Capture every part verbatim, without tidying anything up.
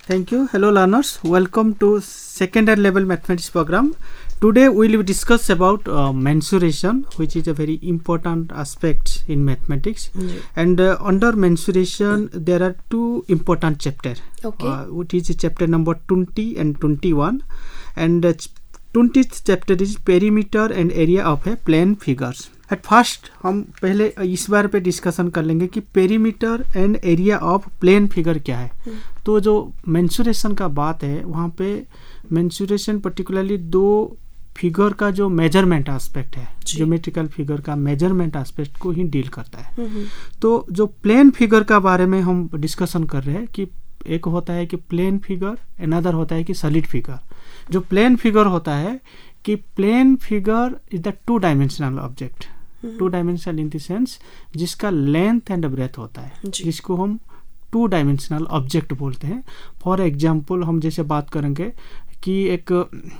Thank you. Hello learners. Welcome to secondary level mathematics program. Today we will discuss about uh, mensuration, which is a very important aspect in mathematics. Mm. And uh, under mensuration mm. there are two important chapters. Okay. Uh, which is chapter number twenty and twenty-one. And uh, twentieth chapter is perimeter and area of a plane figures. At first हम पहले इस बार पे discussion कर लेंगे कि perimeter and area of plane figure क्या है. hmm. तो जो मेंसुरेशन का बात है वहाँ पे मेंसुरेशन पर्टिकुलरली दो फिगर का जो मेजरमेंट एस्पेक्ट है, ज्योमेट्रिकल फिगर का मेजरमेंट एस्पेक्ट को ही डील करता है. hmm. तो जो प्लेन फिगर का बारे में हम डिस्कशन कर रहे हैं कि एक होता है कि प्लेन फिगर, अनदर होता है कि सॉलिड फिगर. जो प्लेन फिगर होता है कि plane figure is the two dimensional object. Two dimensional in the sense जिसका लेंथ एंड ब्रेथ होता है, जिसको हम टू डायमेंशनल ऑब्जेक्ट बोलते हैं. फॉर एग्जांपल हम जैसे बात करेंगे कि एक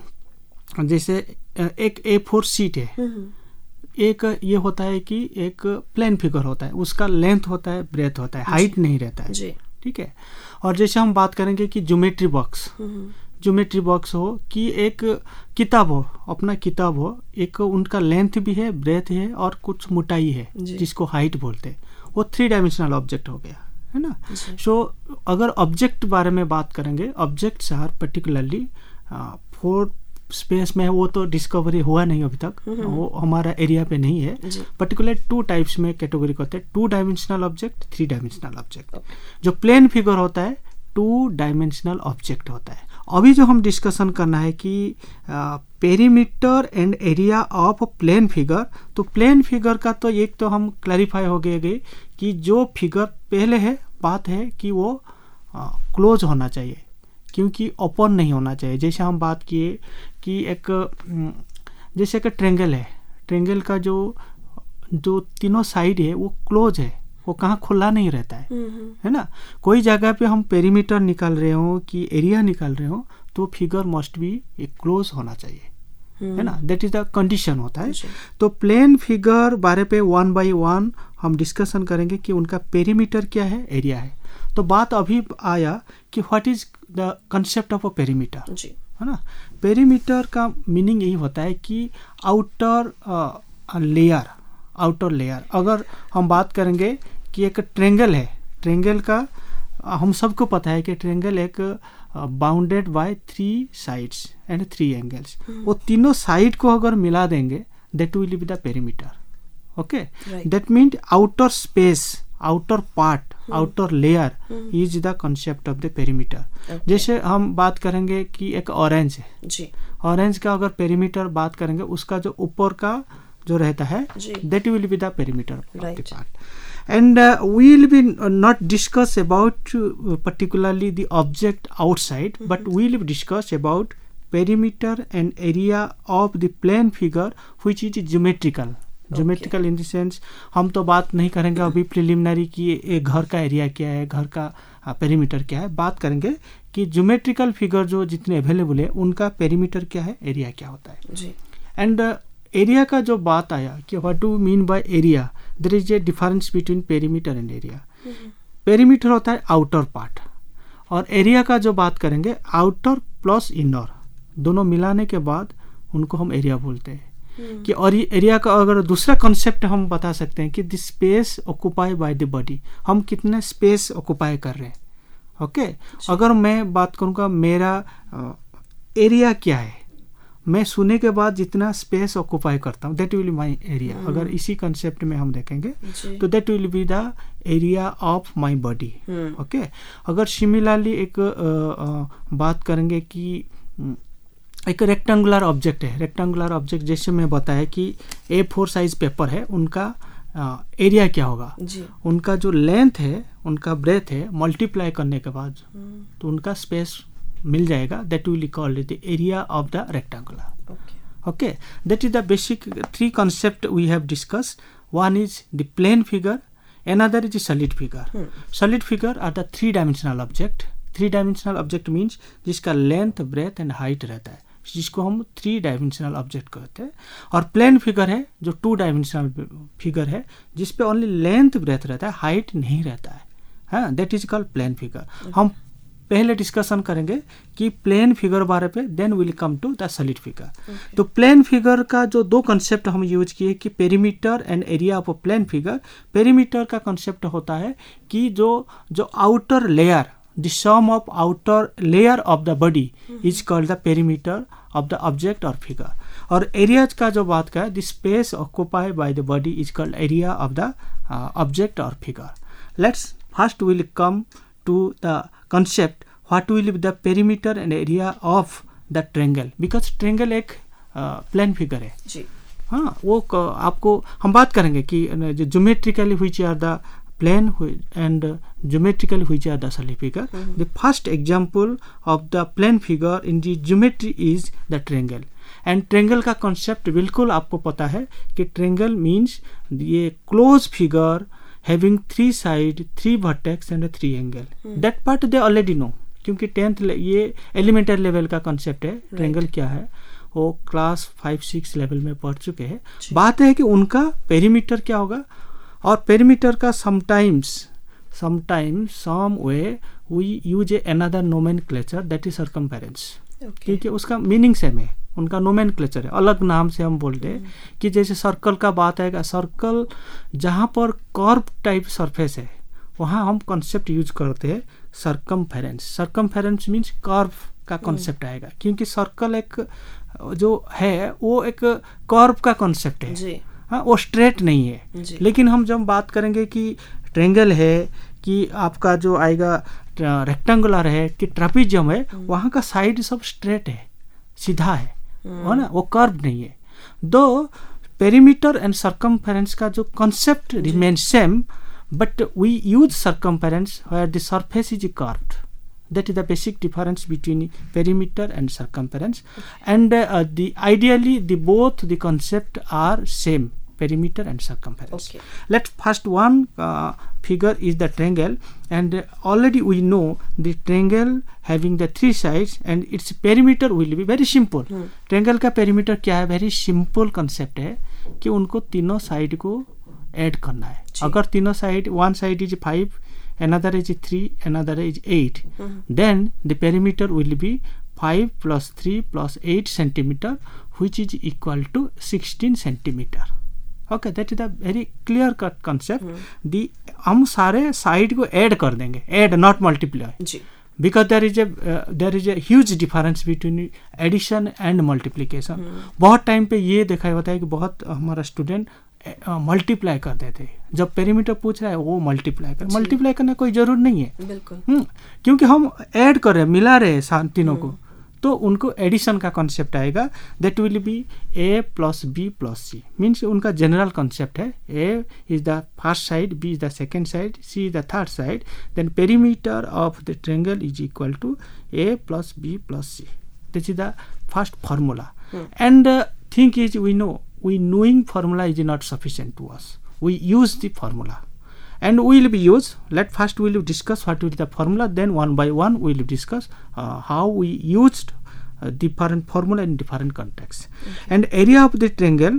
जैसे एक ए फोर सीट है, एक ये होता है कि एक प्लेन फिगर होता है, उसका लेंथ होता है, ब्रेथ होता है, हाइट नहीं रहता है. ठीक है. और जैसे हम बात करेंगे कि ज्योमेट्री बॉक्स, ज्योमेट्री बॉक्स हो कि एक किताब हो, अपना किताब हो, एक उनका लेंथ भी है, ब्रेथ है और कुछ मोटाई है जिसको हाइट बोलते हैं, वो थ्री डायमेंशनल ऑब्जेक्ट हो गया है ना. सो so, अगर ऑब्जेक्ट बारे में बात करेंगे, objects are particularly for space में है, वो तो डिस्कवरी हुआ नहीं अभी तक, वो हमारा एरिया पे नहीं है. पर्टिकुलर टू टाइप्स में कैटेगरी होते हैं, two dimensional object, three dimensional object. जो प्लेन फिगर होता है टू डायमेंशनल ऑब्जेक्ट होता है. अभी जो हम डिस्कशन करना है कि perimeter and area of plane figure. तो प्लेन फिगर का तो एक तो हम क्लैरिफाई हो गए गए कि जो फिगर पहले है, बात है कि वो क्लोज होना चाहिए, क्योंकि ओपन नहीं होना चाहिए. जैसे हम बात किए कि एक जैसे एक ट्रेंगल है, ट्रेंगल का जो जो तीनों साइड है वो क्लोज है, वो कहाँ खुला नहीं रहता है, है ना. कोई जगह पे हम पेरीमीटर निकाल रहे हो कि एरिया निकाल रहे हो तो फिगर मस्ट बी एक क्लोज होना चाहिए, है ना. दैट इज द कंडीशन होता है. तो प्लेन फिगर बारे पे वन बाय वन हम डिस्कशन करेंगे कि उनका पेरीमीटर क्या है, एरिया है. तो बात अभी आया कि what is the concept of a perimeter, है ना. पेरीमीटर का मीनिंग यही होता है कि आउटर लेयर, आउटर लेयर. अगर हम बात करेंगे कि एक ट्रेंगल है, ट्रेंगल का हम सबको पता है कि ट्रेंगल एक bounded by three sides and three angles. वो तीनों साइड को अगर मिला देंगे that will be the perimeter. Okay, that means outer space, outer part, outer layer is the concept of the perimeter. जैसे हम बात करेंगे कि एक ऑरेंज है, ऑरेंज का अगर पेरीमीटर बात करेंगे, उसका जो ऊपर का जो रहता है that will be the perimeter of right. the part. And uh, we will be not discuss about uh, particularly the object outside, mm-hmm. but we will discuss about perimeter and area of the plane figure which is geometrical. Okay. Geometrical in the sense हम तो बात नहीं करेंगे अभी preliminary कि ये घर का एरिया क्या है, घर का पेरीमीटर क्या है. बात करेंगे कि ज्योमेट्रिकल फिगर जो जितने अवेलेबल है उनका पेरीमीटर क्या है, एरिया क्या होता है. एंड एरिया का जो बात आया कि what do mean by area, there is a difference between perimeter and area. Perimeter होता है आउटर पार्ट, और एरिया का जो बात करेंगे आउटर प्लस इनर, दोनों मिलाने के बाद उनको हम एरिया बोलते हैं. hmm. कि और एरिया का अगर दूसरा कॉन्सेप्ट हम बता सकते हैं कि the space occupy by the body, हम कितने स्पेस ऑक्यूपाई कर रहे हैं. Okay okay? अगर मैं बात करूँगा मेरा एरिया क्या है, मैं सुने के बाद जितना स्पेस ऑक्यूपाई करता हूँ दैट विल माय एरिया. अगर इसी कंसेप्ट में हम देखेंगे तो that will be the area of my body. Okay, अगर सिमिलरली एक आ, आ, बात करेंगे कि एक रेक्टेंगुलर ऑब्जेक्ट है, रेक्टेंगुलर ऑब्जेक्ट जैसे मैं बताया कि ए फोर साइज पेपर है, उनका एरिया क्या होगा, उनका जो लेंथ है, उनका ब्रेथ है, मल्टीप्लाई करने के बाद तो उनका स्पेस मिल जाएगा. That will called the area of the rectangular. Okay, that is the basic three concept we have discussed. One is the plane figure, another is solid figure. Solid figure are the three dimensional object. Three dimensional object means जिसका length, breadth and height रहता है, जिसको हम three dimensional object कहते हैं. और plane figure है जो टू डायमेंशनल फिगर है, जिसपे ओनली लेंथ, ब्रेथ रहता है, हाइट नहीं रहता है. हाँ, that is called plane figure. हम पहले डिस्कशन करेंगे कि प्लेन फिगर बारे पे, then will come to the solid figure. तो प्लेन फिगर का जो दो कंसेप्ट हम यूज किए कि perimeter and area of a plane figure. Perimeter का कंसेप्ट होता है कि जो जो outer layer, the sum of outer layer of the body is called the perimeter of the object और फिगर। और एरियाज का जो बात का, the space occupied by the body is called area of the object और figure. Let's first will come to the concept what will be the perimeter and area of the triangle, because triangle एक plane figure है जी। हाँ, वो आपको हम बात करेंगे कि geometrically which are the plane and geometrically which are the solid figure. The first example of the plane figure in the geometry is the triangle. And triangle का कॉन्सेप्ट बिल्कुल आपको पता है कि ट्रायंगल मीन्स ये close figure having three side, three vertex and three angle. hmm. That part they already know, क्योंकि tenth ये elementary level का कॉन्सेप्ट है। Triangle right. क्या है वो क्लास फाइव सिक्स लेवल में पढ़ चुके हैं। बात है कि उनका पेरीमीटर क्या होगा, और पेरीमीटर का sometimes sometimes some way we use a another nomenclature that is circumference, क्योंकि उसका मीनिंग सेम है, उनका नोमेनक्लेचर है, अलग नाम से हम बोलते हैं। कि जैसे सर्कल का बात आएगा, सर्कल जहाँ पर कर्व टाइप सरफेस है वहाँ हम कॉन्सेप्ट यूज करते हैं सर्कमफेरेंस। सर्कमफेरेंस मीन्स कर्व का कॉन्सेप्ट आएगा, क्योंकि सर्कल एक जो है वो एक कर्व का कॉन्सेप्ट है। हाँ, वो स्ट्रेट नहीं है। लेकिन हम जब बात करेंगे कि ट्रायंगल है, कि आपका जो आएगा रेक्टेंगुलर है, कि ट्रापेजियम है, वहाँ का साइड सब स्ट्रेट है, सीधा है, है ना, वो कर्व नहीं है। दो पेरीमीटर एंड सर्कमफेरेंस का जो concept remain same, but we use circumference where the surface is curved. That is the basic difference between perimeter and circumference. And uh, the ideally the both the concept are same, perimeter and circumference. Okay. Let's first one uh, figure is the triangle, and uh, already we know the triangle having the three sides and its perimeter will be very simple. hmm. Triangle का perimeter क्या है, very simple concept है कि उनको तीनों side को add करना है। अगर तीनों side, one side is five, another is three, another is eight, mm-hmm. then the perimeter will be five plus three plus eight centimeter, which is equal to sixteen centimeter. Okay, that is the very clear cut concept. mm-hmm. The हम सारे side को add कर देंगे, add not multiply, because there is a uh, there is a huge difference between addition and multiplication. mm-hmm. बहुत time पे ये देखा होता है कि बहुत हमारा स्टूडेंट मल्टीप्लाई कर देते हैं। जब पेरीमीटर पूछ रहा है वो मल्टीप्लाई कर मल्टीप्लाई करना कोई जरूर नहीं है, बिल्कुल। हम्म क्योंकि हम ऐड कर रहे हैं, मिला रहे हैं तीनों को, तो उनको एडिशन का कॉन्सेप्ट आएगा। That will be a plus b plus c, means उनका जनरल कॉन्सेप्ट है। A is the first side, b is the second side, c is the third side, then perimeter of the triangle is equal to a plus b plus c. This is the first formula. And thing is we know we knowing formula is not sufficient to us. We use the formula, and we will be use. Let first we will discuss what is the formula. Then one by one we will discuss uh, how we used uh, different formula in different contexts. Okay. And area of the triangle.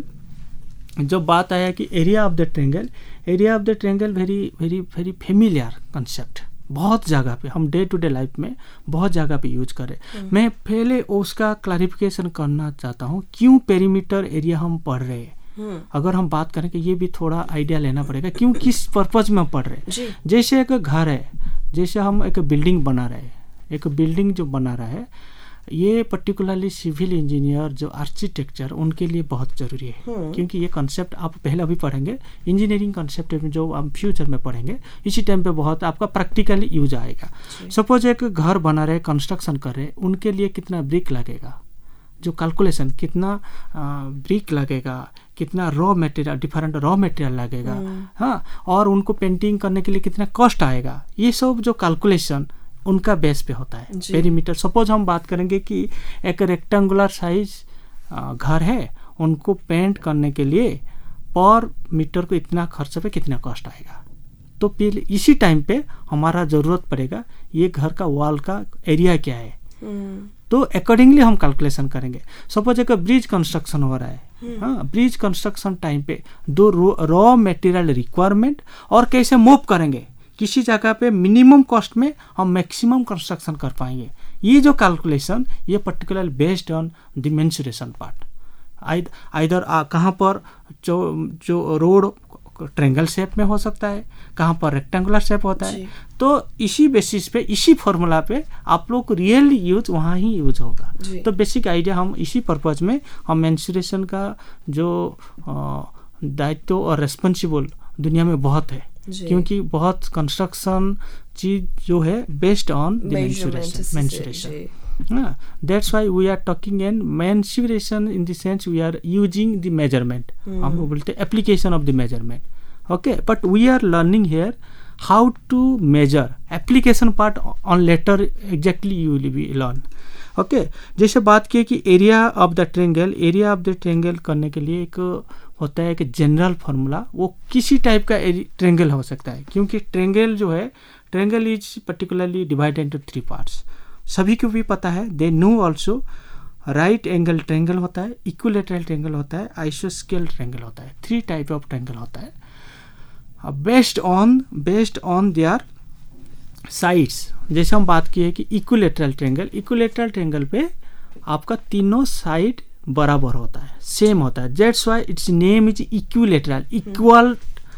जब बात आया कि area of the triangle, area of the triangle very very very familiar concept. बहुत जगह पे हम day to day life में बहुत जगह पे यूज करें। मैं पहले उसका क्लैरिफिकेशन करना चाहता हूँ, क्यों पेरीमीटर एरिया हम पढ़ रहे हैं। अगर हम बात करें कि ये भी थोड़ा आइडिया लेना पड़ेगा, क्यों किस पर्पज में पढ़ रहे हैं। जैसे एक घर है, जैसे हम एक बिल्डिंग बना रहे हैं, एक बिल्डिंग जो बना रहा है, ये पर्टिकुलरली सिविल इंजीनियर जो आर्किटेक्चर उनके लिए बहुत ज़रूरी है। क्योंकि ये कॉन्सेप्ट आप पहले अभी पढ़ेंगे, इंजीनियरिंग कॉन्सेप्ट में जो आप फ्यूचर में पढ़ेंगे, इसी टाइम पे बहुत आपका प्रैक्टिकली यूज आएगा। सपोज एक घर बना रहे, कंस्ट्रक्शन कर रहे, उनके लिए कितना ब्रिक लगेगा, जो कैलकुलेशन कितना ब्रिक लगेगा, कितना raw material, different raw material लगेगा, हाँ, और उनको पेंटिंग करने के लिए कितना कॉस्ट आएगा, ये सब जो कैलकुलेशन उनका बेस पे होता है। पेरीमीटर सपोज हम बात करेंगे कि एक रेक्टेंगुलर साइज घर है, उनको पेंट करने के लिए पर मीटर को इतना खर्च पे कितना कॉस्ट आएगा, तो फिर इसी टाइम पे हमारा ज़रूरत पड़ेगा ये घर का वॉल का एरिया क्या है, तो अकॉर्डिंगली हम कैलकुलेशन करेंगे। सपोज एक ब्रिज कंस्ट्रक्शन हो रहा है, हाँ, ब्रिज कंस्ट्रक्शन टाइम पे दो रॉ मटेरियल रिक्वायरमेंट और कैसे मूव करेंगे, किसी जगह पे मिनिमम कॉस्ट में हम मैक्सिमम कंस्ट्रक्शन कर पाएंगे। ये जो कैलकुलेशन ये particular based on the mensuration part, either कहाँ पर जो जो रोड ट्रायंगल शेप में हो सकता है, कहाँ पर रेक्टेंगुलर शेप होता है, तो इसी बेसिस पे इसी फॉर्मूला पे आप लोग को रियल यूज वहाँ ही यूज होगा। तो बेसिक आइडिया हम इसी पर्पज में हम मेंसुरेशन का जो दायित्व और रेस्पॉन्सिबल दुनिया में बहुत है, क्योंकि बहुत कंस्ट्रक्शन चीज जो है based on the mensuration mensuration Uh, that's why we are talking in mensuration in the sense we are using the measurement. हम बोलते हैं application of the measurement. Okay, but we are learning here how to measure. Application part on later exactly you will be learn. Okay, जैसे बात की कि area of the triangle, area of the triangle करने के लिए एक होता है कि जनरल फार्मूला, वो किसी टाइप का ट्रायंगल हो सकता है, क्योंकि ट्रायंगल जो है triangle is particularly divided into three parts. सभी को भी पता है, they know also, right angle triangle होता है, इक्विलैटरल ट्रायंगल होता है, आइसोस्केल ट्रायंगल होता है। थ्री टाइप ऑफ ट्रायंगल होता है based on based on their sides. जैसे हम बात की है कि इक्विलैटरल ट्रायंगल, इक्विलैटरल ट्रायंगल पे आपका तीनों साइड बराबर होता है, सेम होता है। That's why its name is equilateral, equal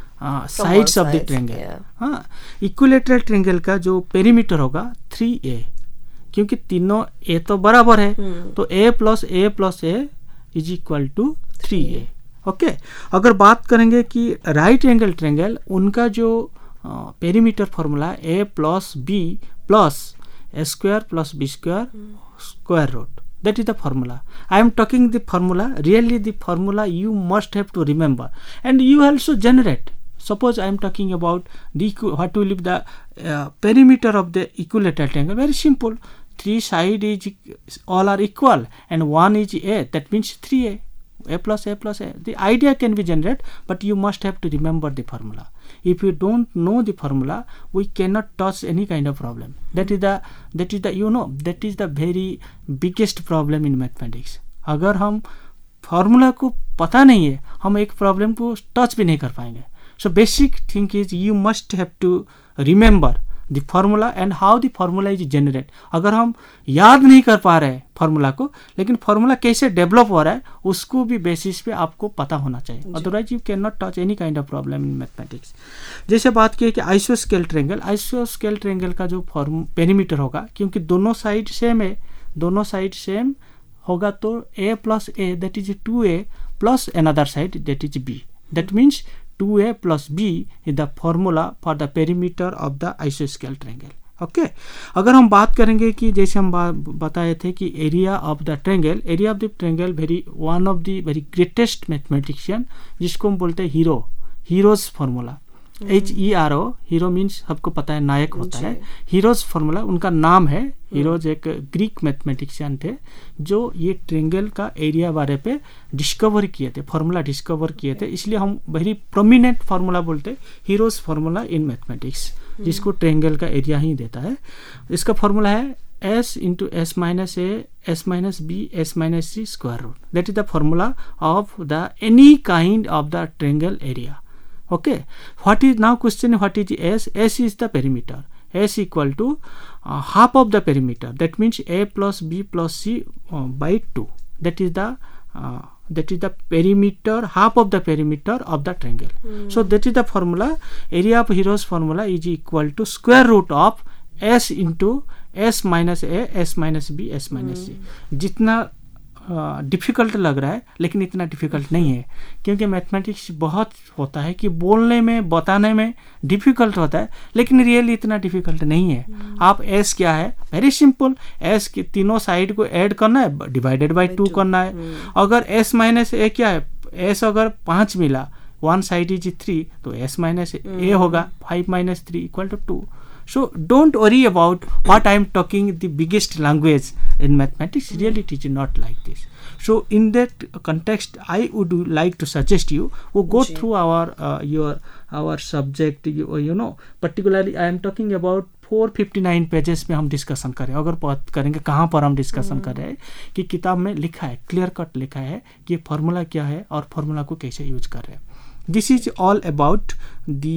sides of the triangle. हाँ, इक्विलैटरल ट्रायंगल का जो पेरीमीटर होगा थ्री ए, क्योंकि तीनों ए तो बराबर है, hmm. तो a plus a plus a is equal to three a. Okay, अगर बात करेंगे कि राइट एंगल ट्रायंगल, उनका जो perimeter formula a plus b plus a square plus b square square root, that is the formula. I am talking the formula, really the formula you must have to remember and you also generate. Suppose I am talking about the what will be the uh, perimeter of the equilateral triangle. Very simple. Three side is all are equal and one is a. That means three a. A plus a plus a. The idea can be generated, but you must have to remember the formula. If you don't know the formula, we cannot touch any kind of problem. That is the that is the you know that is the very biggest problem in mathematics. अगर हम formula को पता नहीं है, हम एक problem को touch भी नहीं कर पाएंगे. So basic thing is you must have to remember the formula and how the formula is generated. अगर हम याद नहीं कर पा रहे हैं फार्मूला को, लेकिन फार्मूला कैसे डेवलप हो रहा है उसको भी बेसिस पे आपको पता होना चाहिए, otherwise you can not touch any kind of problem in mathematics. जैसे बात की कि आइसोस्केल ट्रायंगल, आइसोस्केल ट्रायंगल का जो फॉर्म पेरीमीटर होगा, क्योंकि दोनों साइड सेम है, दोनों साइड सेम होगा तो a plus a that is two a plus another side that is b, that means two a plus b is the formula for the perimeter of the isosceles triangle. Okay okay? अगर हम बात करेंगे कि जैसे हम बताए थे कि area of the triangle, area of the triangle very one of the very greatest mathematician, जिसको हम बोलते हैं Hero, Hero's formula, H E R O, Hero means सबको पता है नायक होता है, हीरोज फार्मूला उनका नाम है। हीरोज एक ग्रीक मैथमेटिशियन थे जो ये ट्रायंगल का एरिया बारे पे डिस्कवर किए थे, फार्मूला डिस्कवर किए थे, इसलिए हम वेरी प्रोमिनेंट फार्मूला बोलते हैं हीरोज फार्मूला इन मैथमेटिक्स, जिसको ट्रायंगल का एरिया ही देता है। इसका फार्मूला है s into s minus a, s minus b, s minus c square root. That is the formula of the any kind of the triangle area. Okay, what is now question, what is s? S is the perimeter, s equal to uh, half of the perimeter, that means a plus b plus c uh, by two, that is the uh, that is the perimeter, half of the perimeter of the triangle. mm. So that is the formula, area of hero's formula is equal to square root of s into s minus a, s minus b, s minus c. जितना difficult uh, लग रहा है लेकिन इतना difficult नहीं है, क्योंकि mathematics बहुत होता है कि बोलने में बताने में डिफ़िकल्ट होता है, लेकिन रियली इतना डिफ़िकल्ट नहीं है। hmm. आप एस क्या है, वेरी सिंपल, एस के तीनों साइड को ऐड करना है, डिवाइडेड बाय टू करना है। hmm. अगर एस माइनस ए क्या है, एस अगर पाँच मिला, वन साइड इज थ्री, तो एस माइनस ए होगा, five minus three equal to two. So don't worry about what I am talking the biggest language in mathematics. Really it is not like this. So in that context, I would like to suggest you who go Ji. through our uh, your our subject. You, you know, particularly I am talking about four fifty nine pages में हम discussion करें। अगर बात करेंगे कहाँ पर हम discussion कर रहे हैं कि किताब में लिखा है, क्लियर कट लिखा है कि फार्मूला क्या है और फार्मूला को कैसे यूज कर रहे हैं। This is all about the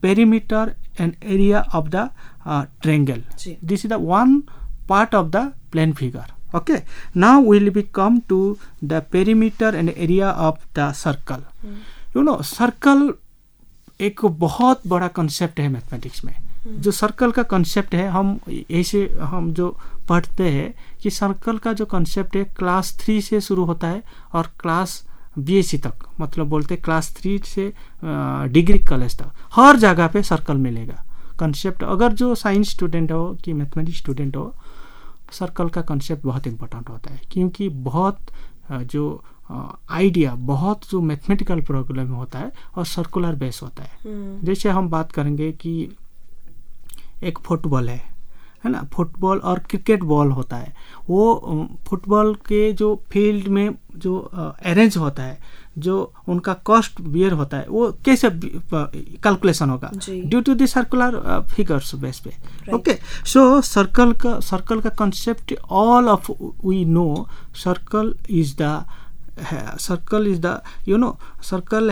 perimeter and area of the uh, triangle. जी. This is the one part of the plane figure. Okay, now we will be come to the perimeter and area of the circle. hmm. You know, circle एक बहुत बड़ा concept है mathematics में. hmm. जो circle का concept है, हम ऐसे हम जो पढ़ते हैं कि सर्कल का जो कंसेप्ट है क्लास थ्री से शुरू होता है और क्लास बीएससी तक, मतलब बोलते हैं क्लास थ्री से डिग्री कॉलेज तक हर जगह पे सर्कल मिलेगा कंसेप्ट. अगर जो साइंस स्टूडेंट हो कि मैथमेटिक्स स्टूडेंट हो, सर्कल का कंसेप्ट बहुत इंपॉर्टेंट होता है, क्योंकि बहुत जो आइडिया बहुत जो मैथमेटिकल प्रॉब्लम होता है और सर्कुलर बेस होता है. hmm. जैसे हम बात करेंगे कि एक फुटबॉल है है ना, फुटबॉल और क्रिकेट बॉल होता है. वो फुटबॉल के जो फील्ड में जो अरेंज होता है, जो उनका कॉस्ट बियर होता है, वो कैसे कैलकुलेशन होगा due to the circular figures base पे. ओके, सो सर्कल का सर्कल का concept all of we know. Circle is the circle is the you know circle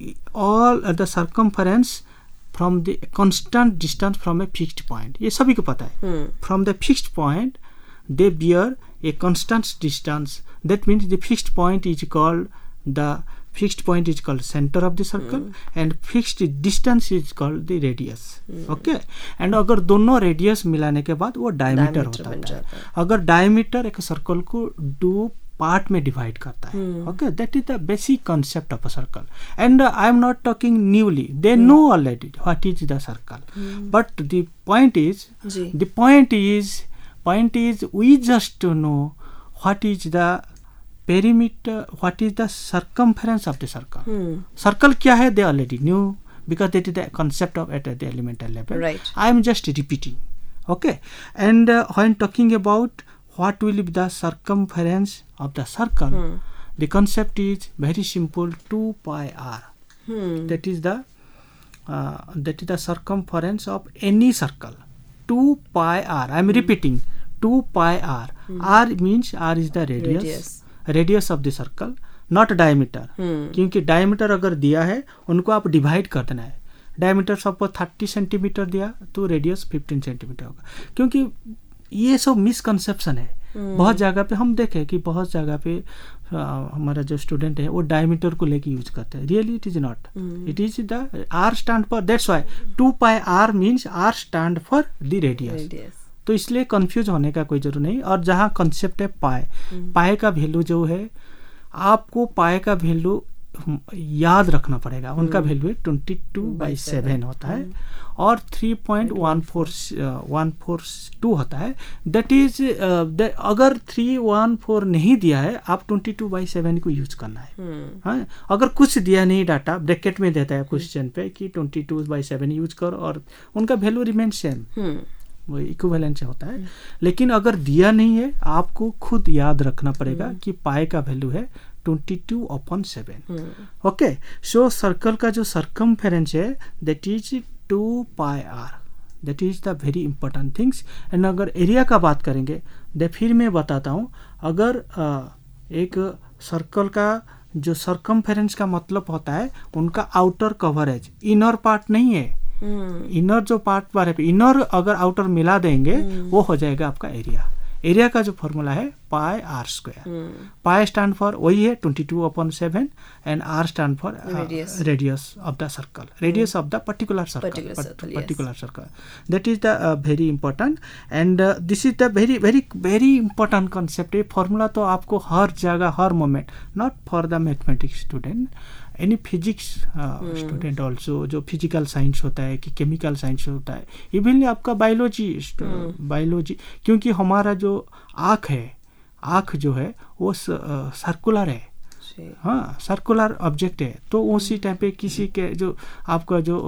all the circumference from the constant distance from a fixed point. ये सभी को पता है. hmm. From the fixed point they bear a constant distance. That means the fixed point is called the fixed point is called center of the circle. hmm. And fixed distance is called the radius. hmm. Okay, and अगर दोनों radius मिलाने के बाद वो diameter होता है. अगर diameter एक सर्कल को दो पार्ट में डिवाइड करता है. Okay, that is the basic concept of a circle. And I am not talking newly, they know already what is the circle. But the point is the point is point is we just to know what is the perimeter, what is the circumference of the circle. Circle क्या है they already knew, because that is the concept of at the elemental level. I am just repeating. Okay, and when talking about what will be the circumference of the circle, hmm. the concept is very simple, two pi r. hmm. That is the uh, that is the circumference of any circle. Two pi r, I am hmm. repeating, two pi r. hmm. R means r is the radius radius, radius of the circle, not diameter. hmm. क्योंकि diameter अगर दिया है उनको आप divide कर देना है. Diameter suppose thirty centimetre दिया तो रेडियस फिफ्टीन सेंटीमीटर होगा. क्योंकि ये सब मिसकंसेप्शन है. hmm. बहुत जगह पे हम देखें कि बहुत जगह पे आ, हमारा जो स्टूडेंट है वो डायमीटर को लेके यूज करते हैं. Really it is not. It is the R stand for, that's why two pi R means R stand for the radius. तो इसलिए कंफ्यूज होने का कोई जरूरत नहीं. और जहाँ कंसेप्ट है पाए, पाए का वैल्यू जो है आपको पाए का वैल्यू याद रखना पड़ेगा. उनका value twenty two by seven होता है और three point one four one four two होता है. दैट इज अगर थ्री वन फोर नहीं दिया है आप ट्वेंटी टू बाई सेवन को यूज करना है. hmm. हाँ, अगर कुछ दिया नहीं डाटा ब्रैकेट में देता है क्वेश्चन पे कि twenty two by seven use कर और उनका वैल्यू रिमेन सेम, वो इक्विवेलेंट होता है. hmm. लेकिन अगर दिया नहीं है आपको खुद याद रखना पड़ेगा hmm. कि पाई का वैल्यू है twenty two upon seven. Okay, so circle का जो सर्कमफेरेंस है that is two pi R. That is the very important things. And अगर एरिया का बात करेंगे तो फिर मैं बताता हूँ. अगर आ, एक सर्कल का जो सर्कमफेरेंस का मतलब होता है उनका आउटर कवरेज, इनर पार्ट नहीं है. Inner hmm. जो पार्ट पर है, इनर अगर आउटर मिला देंगे hmm. वो हो जाएगा आपका एरिया. एरिया का जो फॉर्मूला है pi R square. Pi stand for वही है twenty two upon seven and R stand for radius of the circle, radius of the particular circle, particular circle. That is the very important and this is the very very very important concept. ये formula तो आपको हर जगह हर moment, not for the mathematics student, any physics student also, जो physical science होता है कि केमिकल साइंस होता है, इवन आपका बायोलॉजी बायोलॉजी क्योंकि हमारा जो आँख है, आँख जो है वो सर्कुलर है. हाँ, सर्कुलर ऑब्जेक्ट है. तो उसी टाइम पे किसी के जो आपका जो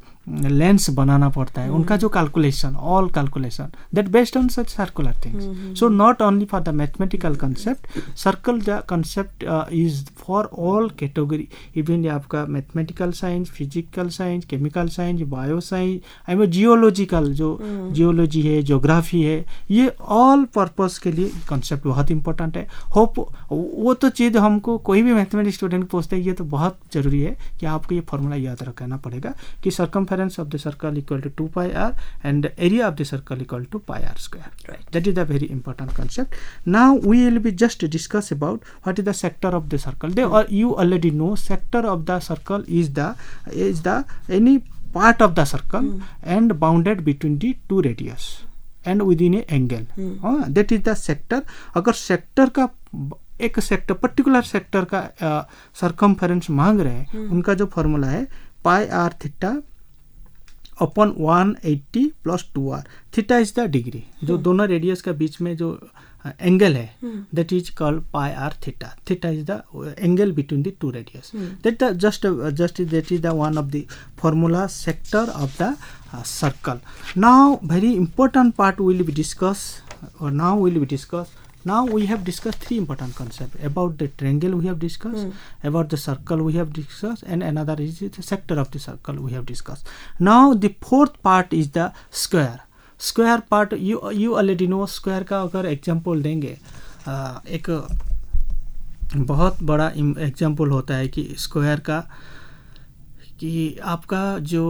लेंस बनाना पड़ता है, उनका जो calculation, all calculation that based on such circular things. So not only for the mathematical concept, circle the concept is for all category. Even आपका mathematical science, physical science, chemical science, bio science, I mean geological जो geology है, geography है, ये all purpose के लिए concept बहुत important है. Hope वो तो चीज़ हमको कोई भी मैथमेटिक्स स्टूडेंट पूछते हैं, ये तो बहुत जरूरी है कि आपको ये फॉर्मूला याद रखना पड़ेगा कि circum circumference of the circle equal to two pi r and the area of the circle equal to pi r square. Right. That is the very important concept. Now we will be just discuss about what is the sector of the circle. They mm. you already know sector of the circle is the is the any part of the circle mm. and bounded between the two radius and within a angle. mm. uh, that is the sector. अगर sector का एक sector particular sector का circumference मांग रहे हैं, hmm. उनका जो formula है pi R theta upon one eighty plus two R. Theta is the degree, जो hmm. दोनों रेडियस के बीच में जो एंगल है that is called pi R theta. Theta is the angle between the two radius. That the just just that is the one of the formula sector of the circle. Now very important part will be discuss और now will be discuss. Now we have discussed three important concepts. About the triangle we have discussed, mm. about the circle we have discussed, and another is the sector of the circle we have discussed. Now the fourth part is the square. Square part you you already know. Square का अगर example देंगे, एक बहुत बड़ा example होता है कि square का कि आपका जो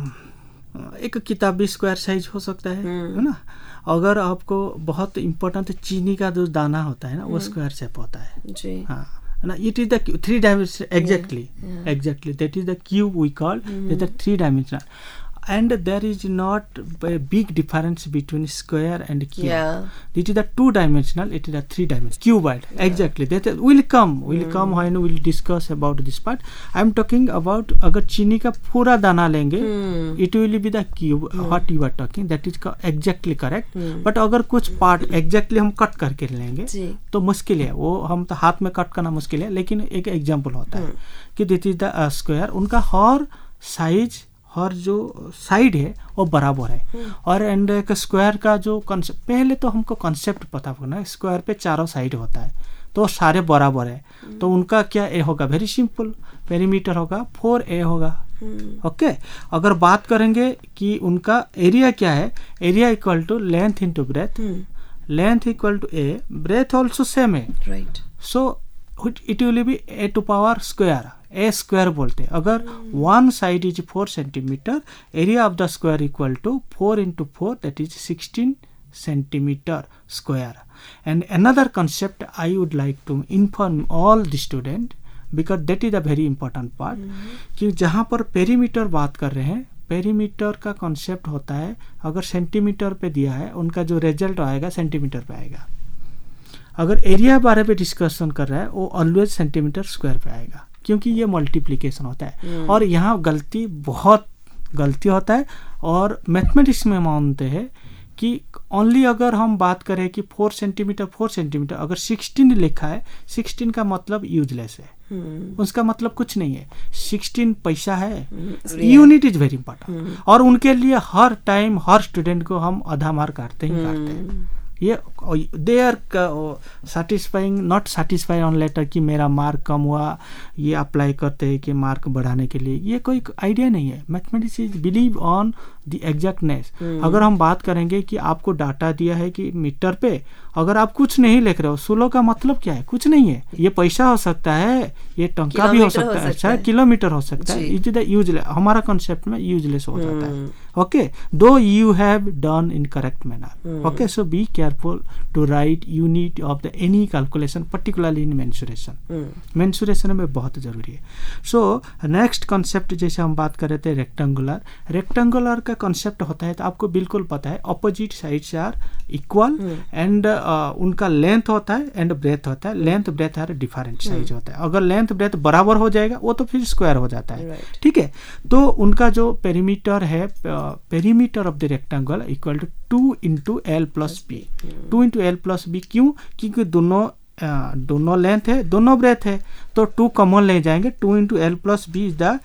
एक किताबी स्क्वायर साइज हो सकता है, है ना. अगर आपको बहुत इम्पोर्टेंट चीनी का जो दाना होता है ना, वो स्क्वायर शेप होता है जी. हाँ ना, it is the three dimension exactly exactly that is the cube we call it the three dimensional. And there is not a big difference between square and cube. Yeah. It is the two dimensional, it is the three dimensional cuboid. Yeah. Exactly. That will come. Will mm. come when we will discuss about this part. I am talking about अगर चीनी का पूरा दाना लेंगे, mm. it will be the cube. Mm. What you are talking, that is exactly correct. Mm. But अगर कुछ part exactly हम cut करके लेंगे, तो मुश्किल है. वो हम तो हाथ में कट करना मुश्किल है, लेकिन एक एग्जाम्पल होता है कि दिस इज द स्क्वायर. उनका हर साइज और जो साइड है वो बराबर है. hmm. और एंड एक स्क्वायर का जो कॉन्सेप्ट, पहले तो हमको कॉन्सेप्ट पता होना है. स्क्वायर पे चारों साइड होता है तो सारे बराबर है. hmm. तो उनका क्या ए होगा, वेरी सिंपल, पेरीमीटर होगा फोर ए होगा. Okay hmm. okay? अगर बात करेंगे कि उनका एरिया क्या है, area equal to length into breadth. Length equal to A, breadth also same है. Right. So it will be A two power square, A square बोलते हैं. अगर one side is four centimetre, area of the square equal to four into four that is sixteen centimetre square. And another concept I would like to inform all the student because that is a very important part, कि जहाँ पर perimeter बात कर रहे हैं, perimeter का concept होता है अगर सेंटीमीटर पे दिया है, उनका जो रिजल्ट आएगा सेंटीमीटर पे आएगा. अगर एरिया बारे में डिस्कशन कर रहा है वो ऑलवेज सेंटीमीटर स्क्वायर पे आएगा, क्योंकि ये मल्टीप्लिकेशन होता है. hmm. और यहाँ गलती बहुत गलती होता है. और मैथमेटिक्स में मानते हैं कि ओनली अगर हम बात करें कि फोर सेंटीमीटर फोर सेंटीमीटर अगर सिक्सटीन लिखा है, सिक्सटीन का मतलब यूजलेस है. hmm. उसका मतलब कुछ नहीं है. सिक्सटीन पैसा है. Unit is very important. और उनके लिए हर टाइम हर स्टूडेंट को हम आधा मार्क काटते ही काटते हैं. ये they are satisfying not satisfied on later कि मेरा मार्क कम हुआ, ये अप्लाई करते हैं कि मार्क बढ़ाने के लिए. ये कोई आइडिया नहीं है. Mathematics is believe on the exactness. अगर हम बात करेंगे कि आपको डाटा दिया है कि मीटर पे, अगर आप कुछ नहीं लिख रहे हो, सोलह का मतलब क्या है, कुछ नहीं है. ये पैसा हो सकता है, ये टंका भी हो सकता है, अच्छा किलोमीटर हो सकता है. It is the useless. हमारा कॉन्सेप्ट में यूजलेस हो जाता है. Okay, do you have done in correct manner. Okay, so be careful to write unit of the any calculation, particularly in mensuration. Mensuration में बहुत जरूरी है. सो नेक्स्ट कॉन्सेप्ट जैसे हम बात कर रहे थे रेक्टेंगुलर. रेक्टेंगुलर का कॉन्सेप्ट होता है तो आपको बिल्कुल पता है, opposite sides are equal and उनका लेंथ होता है एंड ब्रेथ होता है. Length breadth are different size होता है. अगर लेंथ ब्रेथ बराबर हो जाएगा वो तो फिर स्क्वायर हो जाता है. ठीक है. तो उनका जो पेरीमीटर है, perimeter of the rectangle equal to two into L plus B. Two into L plus B क्यों? क्योंकि दोनों Uh, दोनों लेंथ है, दोनों ब्रेथ है, तो टू कॉमन ले जाएंगे. Two into L plus B is the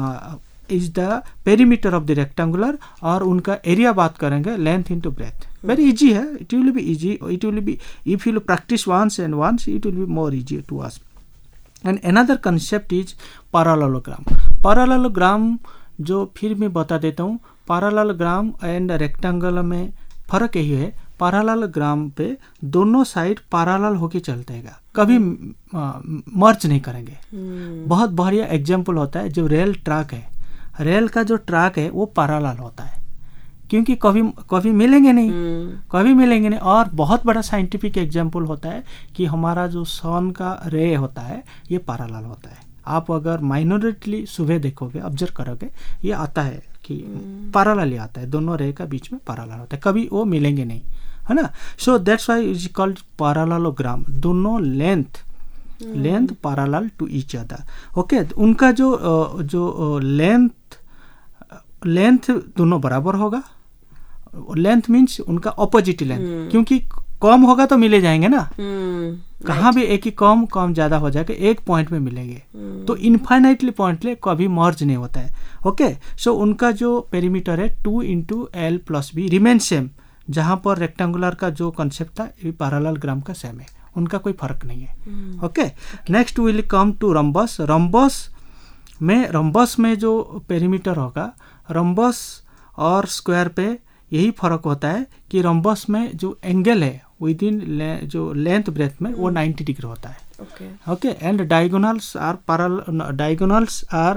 is the perimeter of the rectangular. और उनका एरिया बात करेंगे length into breadth. Very easy है. It will be easy. It will be if you practice once and once it will be more easy to us. And another concept is parallelogram. Parallelogram जो फिर मैं बता देता हूँ. Parallelogram and rectangle में फर्क यही है, पैरेललोग्राम पे दोनों साइड पैरेलल होके चलते हैं, कभी मर्ज नहीं करेंगे. hmm. बहुत बढ़िया एग्जाम्पल होता है जो रेल ट्रैक है. रेल का जो ट्रैक है वो पैरेलल होता है, क्योंकि कभी कभी मिलेंगे नहीं, hmm. कभी मिलेंगे नहीं। और बहुत बड़ा साइंटिफिक एग्जांपल होता है कि हमारा जो सन का रे होता है ये पैरेलल होता है। आप अगर माइनॉरिटली सुबह देखोगे, ऑब्जर्व करोगे, ये आता है कि पैरेलल ही आता है, दोनों रे का बीच में पैरेलल होता है, कभी वो मिलेंगे नहीं, है ना। So that's why is called parallelogram, दोनों length length parallel to each other. Okay, उनका जो जो लेंथ लेंथ दोनों बराबर होगा। लेंथ मीन्स उनका ऑपोजिट लेंथ, hmm. क्योंकि कम होगा तो मिले जाएंगे ना, hmm. कहाँ right. भी एक ही कम कम ज्यादा हो जाएगा, एक पॉइंट में मिलेंगे, hmm. तो इनफाइनाइटली पॉइंट ले कभी मर्ज नहीं होता है। ओके, सो उनका जो पेरीमीटर है two into L plus B remain same, जहाँ पर रेक्टेंगुलर का जो कंसेप्ट था ये पैरेललोग्राम का सेम है, उनका कोई फर्क नहीं है। Okay, next will come to rhombus. Rhombus में रम्बस में जो पेरीमीटर होगा, रम्बस और स्क्वायर पे यही फर्क होता है कि रम्बस में जो एंगल है विद इन ले, जो लेंथ ब्रेथ में वो नाइन्टी डिग्री होता है। Okay, and diagonals are parallel, diagonals are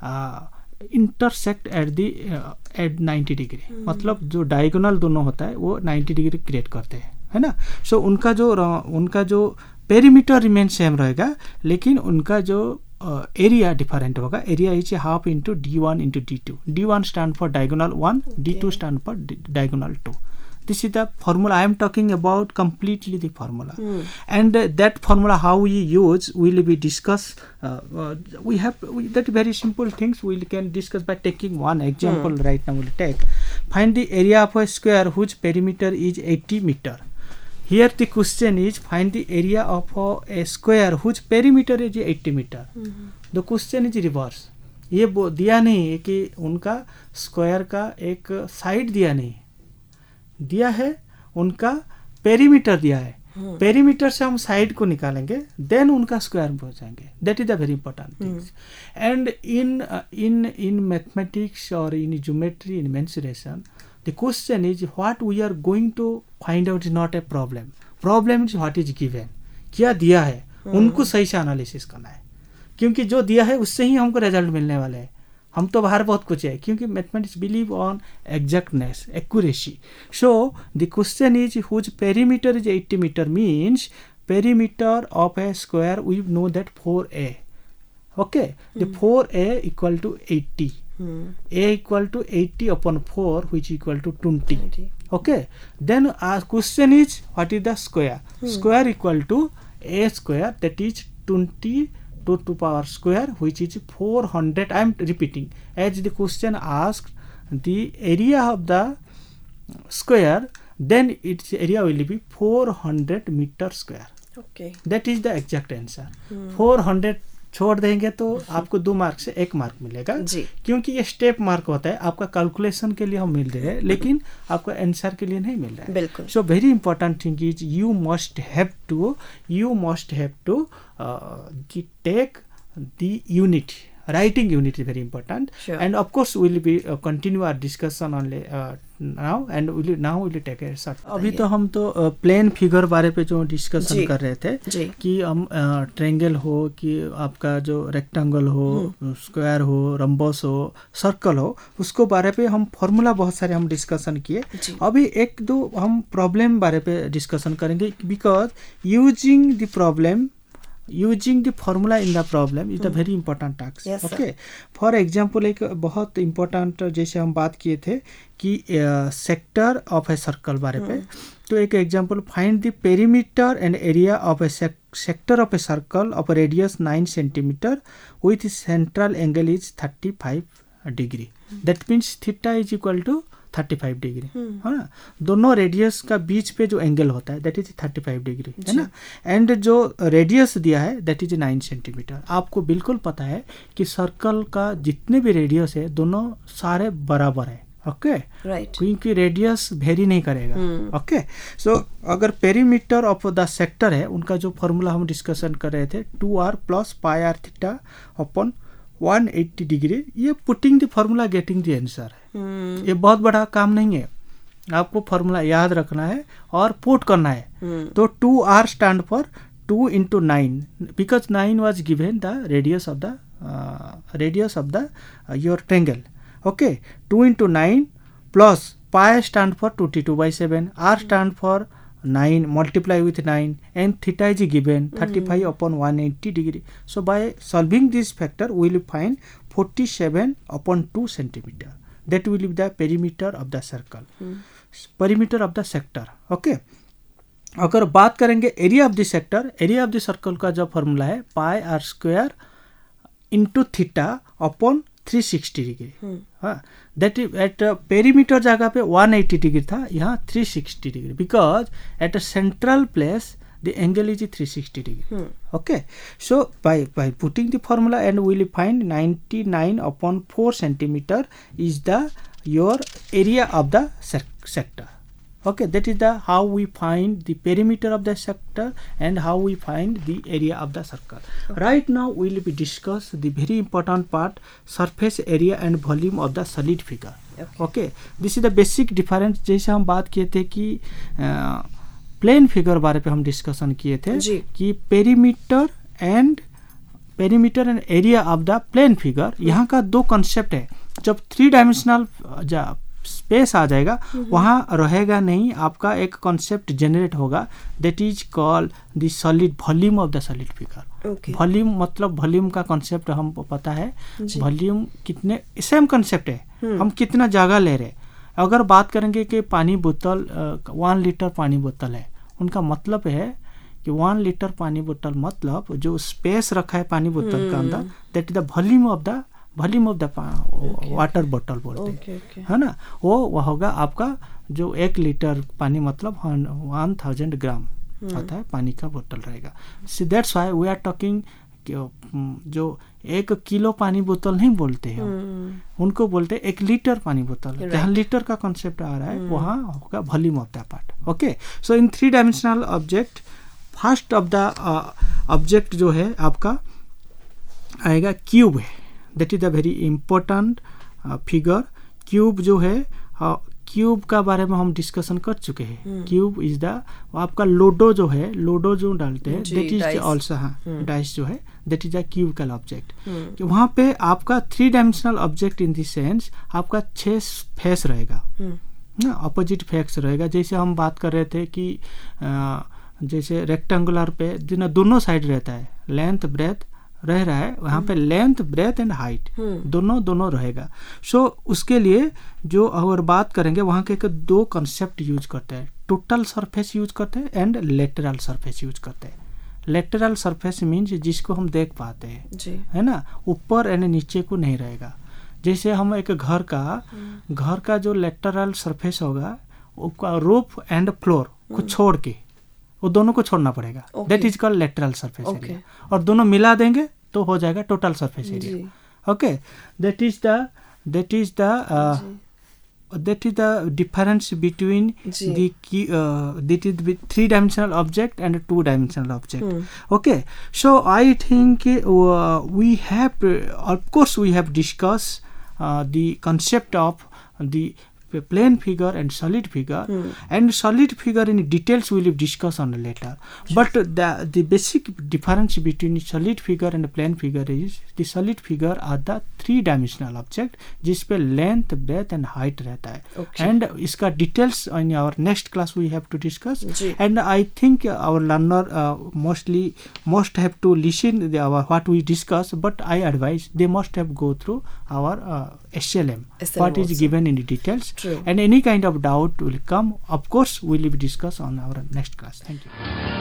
intersect at the at ninety degree, मतलब जो डायगोनल दोनों होता है वो नाइन्टी डिग्री क्रिएट करते हैं, है ना। सो so, उनका जो उनका जो पेरीमीटर रिमेन सेम रहेगा, लेकिन उनका जो एरिया डिफरेंट होगा। Area is half into D one into D two. D one stand for diagonal one, D two stand for diagonal two. This is the formula I am talking about, completely the formula. Hmm. And uh, that formula how we use will be discussed. Uh, uh, we have we, that very simple things we can discuss by taking one example. Hmm. Right now we'll take. Find the area of a square whose perimeter is eighty meter. Here the question is find the area of a, a square whose perimeter is eighty meter. Hmm. The question is reverse. ये दिया नहीं है कि उनका square का एक side दिया नहीं, दिया है उनका पेरीमीटर दिया है। hmm. पेरीमीटर से हम साइड को निकालेंगे, देन उनका स्क्वायर हो जाएंगे। That is the very important things. And in in in mathematics और in geometry, in mensuration, the question is what we are going to find out is not a problem. Problem is what is given, क्या दिया है, hmm. उनको सही से analysis करना है, क्योंकि जो दिया है उससे ही हमको रिजल्ट मिलने वाले हैं। हम तो बाहर बहुत कुछ है, क्योंकि mathematics believe on exactness, accuracy. So the question is whose perimeter is eighty metre means perimeter of a square we know that four a. Okay, the four a equal to eighty. hmm. a equal to eighty upon four which equal to twenty. Okay, then our question is what is the square? hmm. Square equal to a square, that is twenty to two power square, which is four hundred. I am repeating, as the question asked the area of the square, then its area will be four hundred meter square. Okay, that is the exact answer. hmm. four hundred छोड़ देंगे तो आपको दो mark से एक mark मिलेगा जी, क्योंकि ये स्टेप मार्क होता है। आपका कैलकुलेशन के लिए हम मिल रहे हैं, लेकिन आपका आंसर के लिए नहीं मिल रहा है। बिल्कुल। So very important thing is you must have to you must have to take the unit. Writing unit is very important. Sure. And of course we will be uh, continue our discussion only uh, now and we will now we will take a short. अभी तो हम तो plane uh, figure बारे पे जो discussion कर रहे थे जी. कि हम ट्रायंगल uh, हो कि आपका जो रेक्टेंगल हो, स्क्वायर हो, रम्बस हो, सर्कल हो, उसको बारे पे हम फॉर्मूला बहुत सारे हम डिस्कशन किए. अभी एक दो हम प्रॉब्लम बारे पे डिस्कशन करेंगे, because using the problem using the formula in the problem is the very important task. Yes, okay, for example एक बहुत important जैसे हम बात किए थे कि सेक्टर ऑफ ए सर्कल बारे पे, तो एक example find the perimeter and area of a sector of a circle of radius nine centimeter with central angle is thirty-five degree. That means theta is equal to thirty-five degree, है ना. दोनों radius का बीच पे जो angle होता है that is thirty-five degree, है ना. एंड जो रेडियस दिया है दैट इज nine सेंटीमीटर. आपको बिल्कुल पता है कि सर्कल का जितने भी रेडियस है दोनों सारे बराबर है. ओके, राइट, क्योंकि रेडियस वेरी नहीं करेगा. ओके, सो अगर पेरीमीटर ऑफ द सेक्टर है, उनका जो फॉर्मूला हम डिस्कशन कर रहे थे two R plus pi R theta upon one eighty degree, ये putting the formula getting the answer है. hmm. ये बहुत बड़ा काम नहीं है, आपको फॉर्मूला याद रखना है और पुट करना है. hmm. तो two R stand for two into nine, because nine was given the radius of the uh, radius of the uh, your triangle. Okay, two into nine plus pi stand for twenty-two by seven, r stand for nine, multiply with nine, and theta is given thirty-five upon one hundred eighty degree. So by solving this factor we will find forty-seven upon two centimeter. That will be the perimeter of the circle, hmm. perimeter of the sector. Okay, अगर बात करेंगे area of the sector, area of the circle का जो formula है pi R square into theta upon three sixty degree. हाँ, that is at perimeter जगह पे one eighty degree था, यहाँ three sixty degree, because at a central place the angle is three sixty degree. Hmm. Okay, so by by putting the formula and we will find ninety-nine upon four centimeter is the your area of the sector. Okay, that is the how we find the perimeter of the sector and how we find the area of the circle. Okay. Right now we will be discuss the very important part, surface area and volume of the solid figure. Okay, okay. This is the basic difference. जैसे हम बात किए थे कि plane figure बारे पे हम discussion किए थे कि perimeter and perimeter and area of the plane figure, यहाँ का दो कॉन्सेप्ट है. जब थ्री डायमेंशनल स्पेस आ जाएगा वहाँ रहेगा नहीं, आपका एक कॉन्सेप्ट जनरेट होगा, that is called the solid volume of the solid figure. Volume मतलब वॉल्यूम का कॉन्सेप्ट हम पता है, वॉल्यूम कितने सेम कॉन्सेप्ट है, हम कितना जगह ले रहे. अगर बात करेंगे कि पानी बोतल वन लीटर पानी बोतल है, उनका मतलब है कि वन लीटर पानी बोतल मतलब जो स्पेस रखा है पानी बोतल का अंदर, that is the volume of the volume of the water बोतल बोलते हैं, okay, okay. है ना. वो वह होगा आपका जो एक लीटर पानी मतलब वन थाउजेंड ग्राम hmm. होता है पानी का बोतल रहेगा. See that's why we are talking जो एक किलो पानी बोतल नहीं बोलते हैं, hmm. उनको बोलते हैं एक लीटर पानी बोतल. right. जहाँ लीटर का कॉन्सेप्ट आ रहा है hmm. वहाँ होगा volume of the part. Okay, so in three dimensional object first of the object जो है आपका आएगा क्यूब है. That is the very important figure. Cube जो है क्यूब uh, का बारे में हम डिस्कशन कर चुके हैं. क्यूब इज द आपका लोडो जो है, लोडो जो डालते हैं दैट इज ऑल्सो, हाँ डाइस जो है that is the cubical object. वहाँ पे आपका three dimensional object in the sense आपका छह फेस रहेगा ना, अपोजिट फेस रहेगा. जैसे हम बात कर रहे थे कि uh, जैसे रेक्टेंगुलर पे दोनों साइड रहता है, लेंथ ब्रेथ रह रहा है, वहाँ पे लेंथ ब्रेथ एंड हाइट दोनों दोनों रहेगा. सो so, उसके लिए जो अगर बात करेंगे वहाँ के दो कंसेप्ट यूज करते हैं, टोटल सरफेस यूज करते हैं एंड लेटरल सरफेस यूज करते हैं. लेटरल सरफेस मीन्स जिसको हम देख पाते हैं, है ना, ऊपर एंड नीचे को नहीं रहेगा. जैसे हम एक घर का घर का जो लेटरल सरफेस होगा उसका रूफ एंड फ्लोर को छोड़ के वो दोनों को छोड़ना पड़ेगा, that is called lateral surface area. और दोनों मिला देंगे तो हो जाएगा total surface area. Okay, that is the that is the that is the difference between the that is with three dimensional object and two dimensional object. Okay, so I think we have of course we have discuss the concept of the plane figure and solid figure, hmm. and solid figure in details we will discuss on later. Sure. But the the basic difference between solid figure and plane figure is the solid figure are the three dimensional object जिस पे length, breadth and height रहता है. Okay. And इसका details in our next class we have to discuss. Ji. And I think our learner uh, mostly must have to listen the our what we discuss, but I advise they must have go through our uh, S L M, S L M what also. Is given in the details. True. And any kind of doubt will come, of course we will discuss on our next class. Thank you.